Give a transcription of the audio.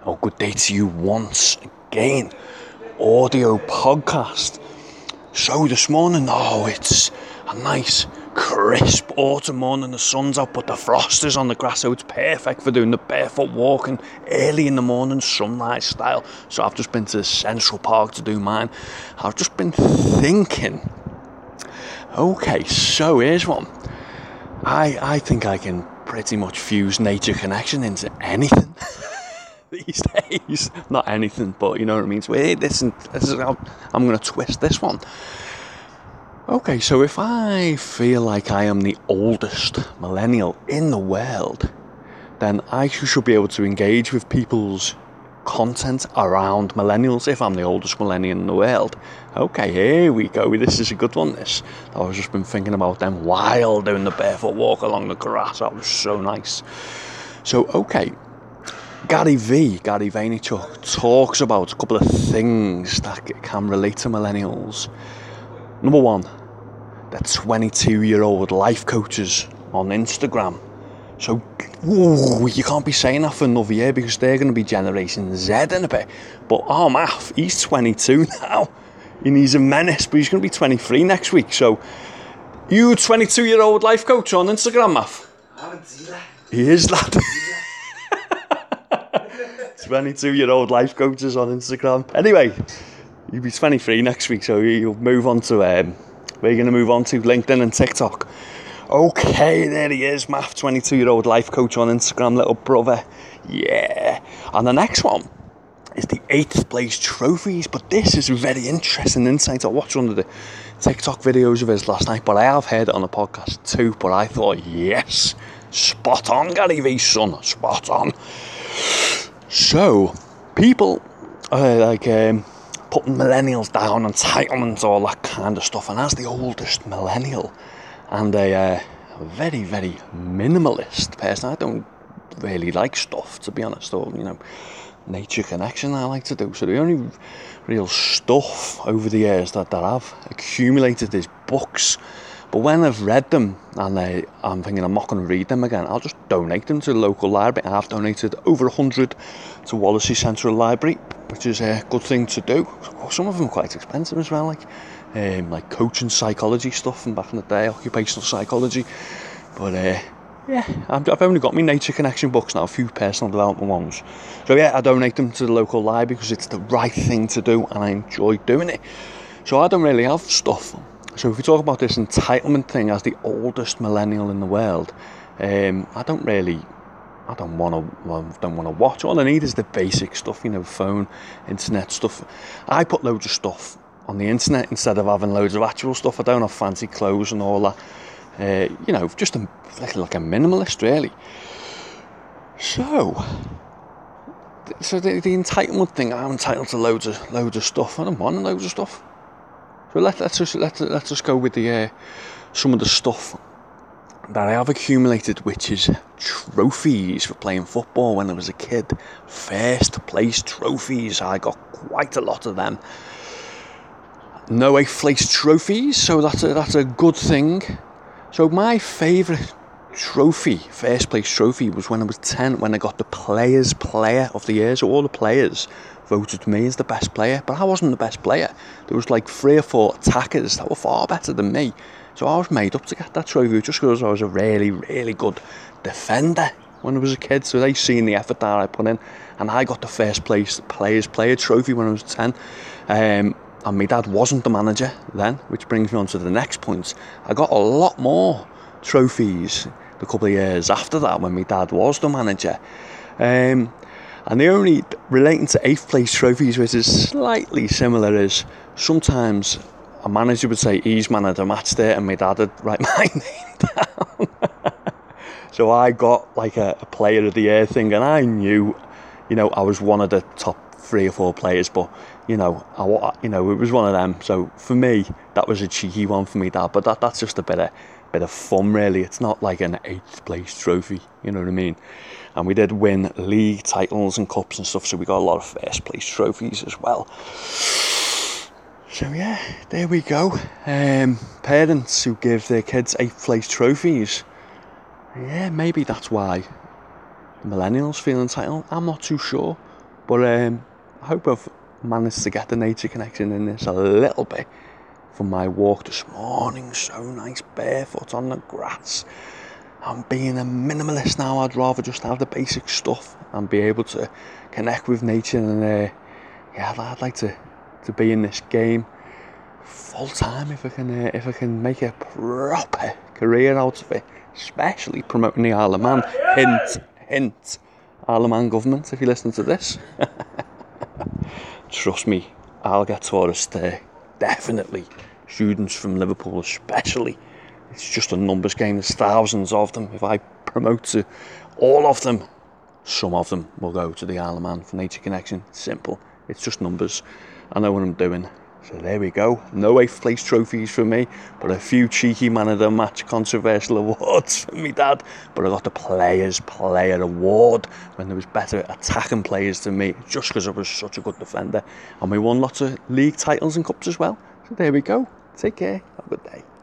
Oh, good day to you once again. Audio podcast. So this morning, it's a nice crisp autumn morning. The sun's out, but the frost is on the grass, so it's perfect for doing the barefoot walking early in the morning, sunrise style. So I've just been to Central Park to do mine. I've just been thinking, okay, so here's one. I think I can pretty much fuse nature connection into anything. These days, not anything, but you know what I mean. So this is how I'm going to twist this one. Okay, so if I feel like I am the oldest millennial in the world, then I should be able to engage with people's content around millennials if I'm the oldest millennial in the world. Okay, here we go. This is a good one, this. I've just been thinking about them while doing the barefoot walk along the grass. That was so nice. So, okay. Gary Vaynerchuk talks about a couple of things that can relate to millennials. Number one, they're 22-year-old life coaches on Instagram. So, you can't be saying that for another year because they're going to be Generation Z in a bit. But, Math, he's 22 now. And he's a menace, but he's going to be 23 next week. So, you 22-year-old life coach on Instagram, Math? I haven't seen that. He is that. 22-year-old life coaches on Instagram. Anyway, you'll be 23 next week, so you'll move on to we're going to move on to LinkedIn and TikTok. Okay, there he is, Math, 22-year-old life coach on Instagram, little brother. Yeah. And the next one is the 8th place trophies, but this is a very interesting insight. I watched one of the TikTok videos of his last night, but I have heard it on the podcast too. But I thought, yes, spot on, Gary V, son, spot on. So, people are putting millennials down, entitlement, all that kind of stuff. And as the oldest millennial and a very, very minimalist person, I don't really like stuff, to be honest, or, nature connection I like to do. So the only real stuff over the years that I've accumulated is books. But when I've read them and I'm thinking I'm not going to read them again, I'll just donate them to the local library. I've donated over 100 to Wallasey Central Library, which is a good thing to do. Some of them are quite expensive as well, like coaching psychology stuff from back in the day, occupational psychology. But I've only got my nature connection books now, a few personal development ones. So I donate them to the local library because it's the right thing to do and I enjoy doing it. So I don't really have stuff. So if we talk about this entitlement thing as the oldest millennial in the world, I don't want to watch. All I need is the basic stuff, phone, internet stuff. I put loads of stuff on the internet instead of having loads of actual stuff. I don't have fancy clothes and all that. Just like a minimalist, really. So the entitlement thing, I'm entitled to loads of stuff. I don't want loads of stuff. So let's just go with some of the stuff that I have accumulated, which is trophies for playing football when I was a kid. First place trophies, I got quite a lot of them. No 8th place trophies, so that's a good thing. So my favourite trophy, first place trophy, was when I was 10, when I got the Players Player of the Year. So all the players voted me as the best player, but I wasn't the best player. There was like 3 or 4 attackers that were far better than me. So I was made up to get that trophy just because I was a really, really good defender when I was a kid. So they seen the effort that I put in, and I got the first place Players Player trophy when I was 10. And my dad wasn't the manager then, which brings me on to the next point. I got a lot more trophies a couple of years after that when my dad was the manager. And the only relating to 8th place trophies, which is slightly similar, is sometimes a manager would say he's man of the match there, and my dad would write my name down. So I got like a player of the year thing, and I knew, I was one of the top 3 or 4 players, but it was one of them. So for me, that was a cheeky one for me, Dad. But that's just a bit of fun, really. It's not like an 8th place trophy, you know what I mean? And we did win league titles and cups and stuff, so we got a lot of first place trophies as well. So there we go. Parents who give their kids 8th place trophies, maybe that's why millennials feel entitled. I'm not too sure. But I hope I've managed to get the nature connection in this a little bit from my walk this morning. So nice, barefoot on the grass. I'm being a minimalist now. I'd rather just have the basic stuff and be able to connect with nature. And I'd like to be in this game full time if I can make a proper career out of it, especially promoting the Isle of Man. Hint, Isle of Man government, if you listen to this. Trust me, I'll get tourists there, definitely. Students from Liverpool especially. It's just a numbers game. There's thousands of them. If I promote to all of them, some of them will go to the Isle of Man for nature connection. It's simple. It's just numbers. I know what I'm doing. So there we go. No 8th place trophies for me, but a few cheeky man of the match controversial awards for me dad. But I got the player award when there was better attacking players than me, just because I was such a good defender. And we won lots of league titles and cups as well. So there we go. Take care. Have a good day.